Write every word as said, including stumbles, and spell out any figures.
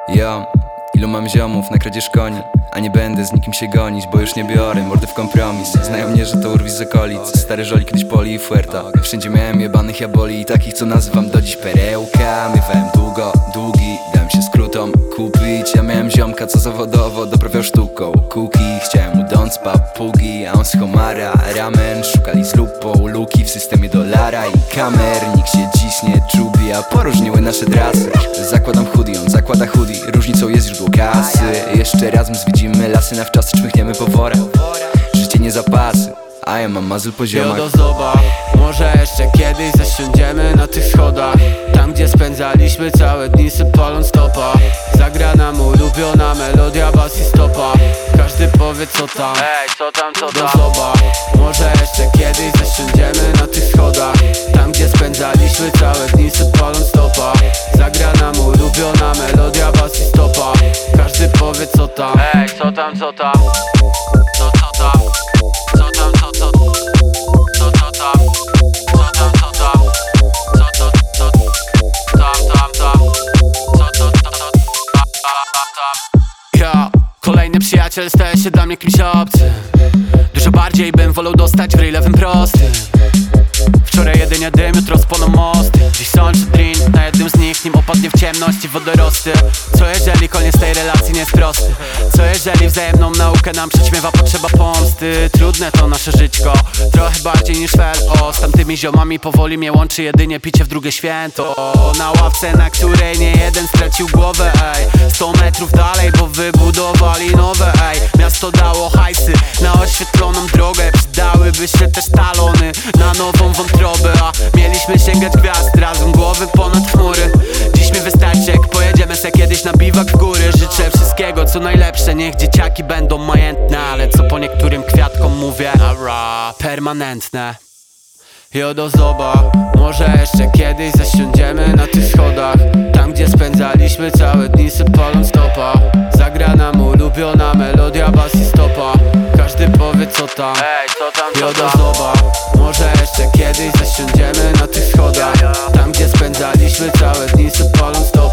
Ja, ilu mam ziomów na kradzież koni, a nie będę z nikim się gonić, bo już nie biorę mordy w kompromis. Znają mnie, że to urwis z okolic, stary żoli kiedyś poli i fuerta. Wszędzie miałem jebanych jaboli i takich, co nazywam do dziś perełka. Miewałem długo, długi, dałem się skrótom kupić. Ja miałem ziomka, co zawodowo doprawiał sztuką kuki. Chciałem mu dąc papugi, a on z homara ramen. Szukali z lupą luki w systemie dolara i kamer. Nikt się dziś nie czubi, a poróżniły nasze trasy. Zakładam hoodie, on zakłada hoodie, różnicą jest źródło kasy. Jeszcze raz zwiedzimy lasy, na wczasy czmychniemy po worach. Życie nie zapasy, a ja mam mazul po ziomach. Jodozoba, może jeszcze kiedyś zasiądziemy na tych schodach, tam gdzie spędzaliśmy całe dni sypaląc stopa. Zagra nam ulubiona melodia, bas i stopa. Każdy powie co tam, ej, co tam, co tam. Jodozoba, może jeszcze kiedyś zasiądziemy na tych schodach, tam gdzie spędzaliśmy całe dni sypaląc stopa. Zagra nam ulubiona melodia, bas i stopa. Każdy powie co tam, ej, co tam, co tam. Co, co tam, co tam, co, co, co, co tam, co tam, co tam, co, co, co, tam, tam, tam, co, co, co, co, tam. Ja, kolejny przyjaciel staje się dla mnie kimś obcym. Dużo bardziej bym wolał dostać w ryj lewym prostym. Wczoraj jedynie dym, jutro spłoną mosty. Dziś sączę drink na jednym z nich, nim opadnie w ciemności wodorosty. Co jeżeli koniec tej relacji nie jest prosty? Co jeżeli wzajemną naukę nam przyćmiewa potrzeba pomsty? Trudne to nasze żyćko, trochę bardziej niż fel. O, z tamtymi ziomami powoli mnie łączy jedynie picie w drugie święto. O, na ławce, na której nie jeden stracił głowę, ej. Sto metrów dalej, bo wybudowali nowe, ej. Miasto dało hajsy na oświetloną drogę. Przydałyby się też talony na nową wątrobę, a mieliśmy sięgać gwiazd razem, głowy ponad chmury. Dziś mi wystarczy, jak pojedziemy se kiedyś na biwak w góry. Życzę wszystkiego co najlepsze, niech dzieciaki będą majętne, ale co po niektórym kwiatkom mówię, ara, permanentne. Jodozoba, może jeszcze kiedyś zasiądziemy na tych schodach, tam gdzie spędzaliśmy całe dni sypaląc stopa. Zagra nam ulubiona melodia, bas i stopa. Każdy powie co tam, ej, co tam, co tam. Jodozoba, może jeszcze kiedyś zasiądziemy na tych schodach, tam gdzie spędzaliśmy całe dni sypaląc stopa.